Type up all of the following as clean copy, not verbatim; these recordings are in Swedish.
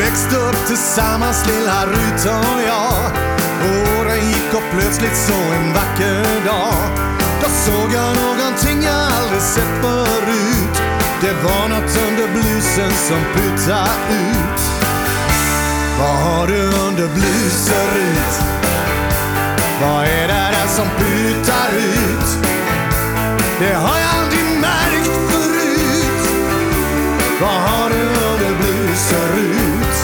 växte upp tillsammans, lilla Rut och jag. Åren gick och plötsligt så en vacker dag, då såg jag någonting jag aldrig sett förut. Det var något under blusen som puttade ut. Vad har du under blusen, Rut? Vad är det där som putar ut? Det har jag aldrig märkt förut. Vad har du under blusen, Rut?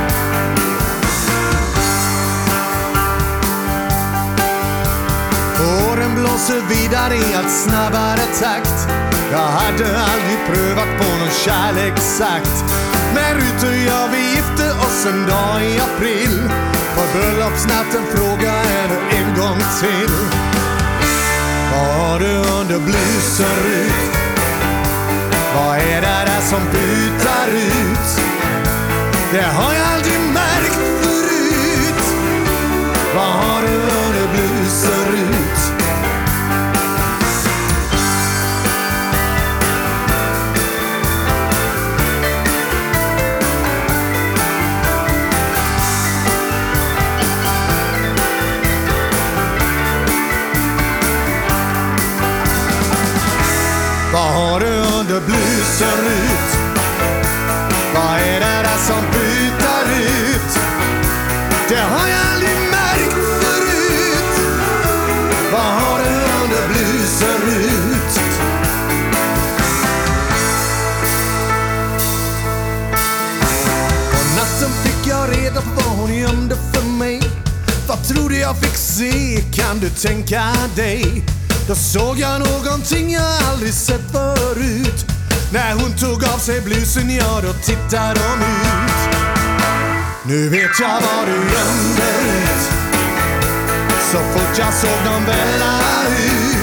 Åren blåser vidare i allt snabbare takt. Jag hade aldrig prövat på någon kärlek sagt. Men Rut och jag, vi gifte oss en dag i april. På bröllopsnatten frågar jag nu en gång till. Vad har du under blusen, Rut? Vad är det där som putar ut? Det har jag aldrig märkt förut. Vad har du under blusen, Rut? Vad har du under blusen, Rut? Vad är det där som putar ut? Det har jag aldrig märkt förut. Vad har du under blusen, Rut? På natten fick jag reda på vad hon gömde för mig. Vad trodde jag fick se, kan du tänka dig? Då såg jag någonting jag aldrig sett förut. När hon tog av sig blusen, ja då tittade de ut. Nu vet jag vad du gömde ut. Så fort jag såg dem välla ut.